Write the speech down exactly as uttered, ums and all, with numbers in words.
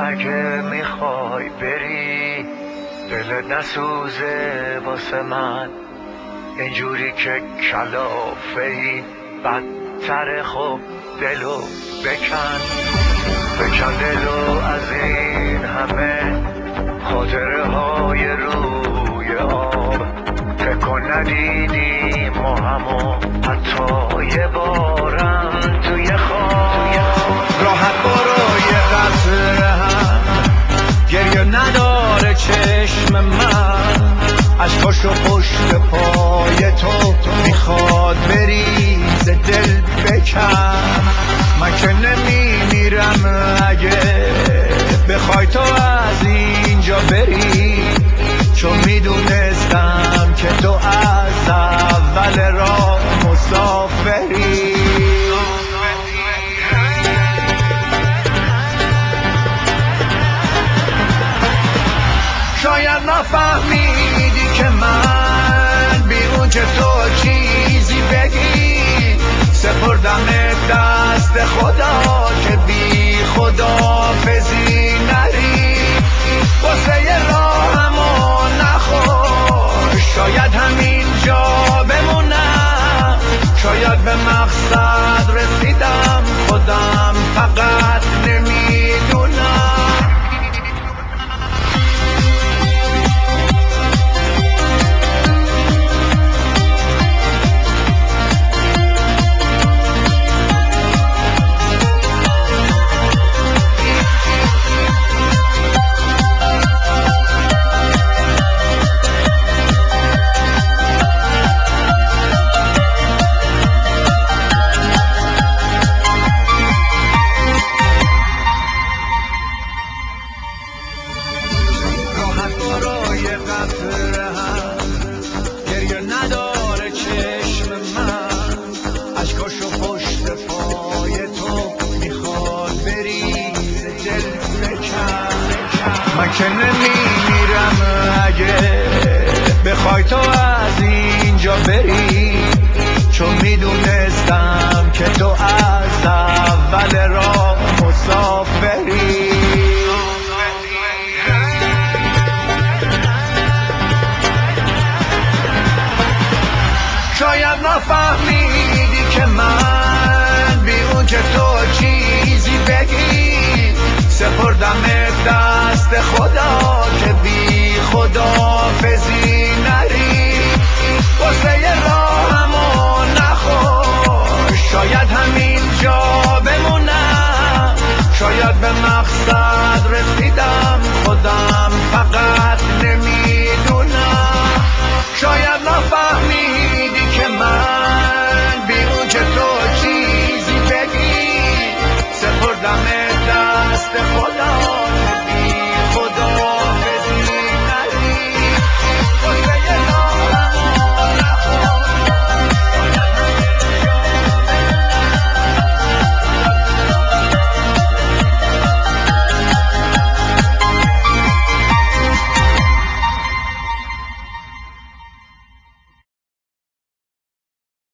اگه میخوای بری دلت نسوزه واسه من، اینجوری که کلافه‌ای بدتر. خب دلو بکن بکن دلو از این همه خاطره های روی آب. فکر کن ندیدیم ما همو حتی یه بارم توی خواب. راحت برو یه قطره هم گریه نداره چشم من، عشقاشو پشت پای تو میخواد بریز دل بکن. من که نمیمیرم اگه بخوای تو از اینجا بری، چون میدونستم که تو از اول راه مسافری. شاید نفهمیدی که من بیرون که تو چیزی بگی، سپردم دست خدا که بی خداحافظی نری. واسه یه راهمو نخور، شاید همینجا بمونم، شاید به مقصد رسیدم خودم فقط نمیدونم. گریه نداره چشم من، عشقاشو پشت پای تو میخواد بریز دل بکن. من که نمیمیرم اگه بخوای تو از اینجا بری، چون میدونستم که تو از اول راه مسافری. شاید نفهمیدی که من بیرون که تو چیزی بگی، سپردم دست خدا که بی خداحافظی نری. واسه یه راهمو نخور، شاید همینجا بمونم، شاید به مقصد رسیدم خودم فقط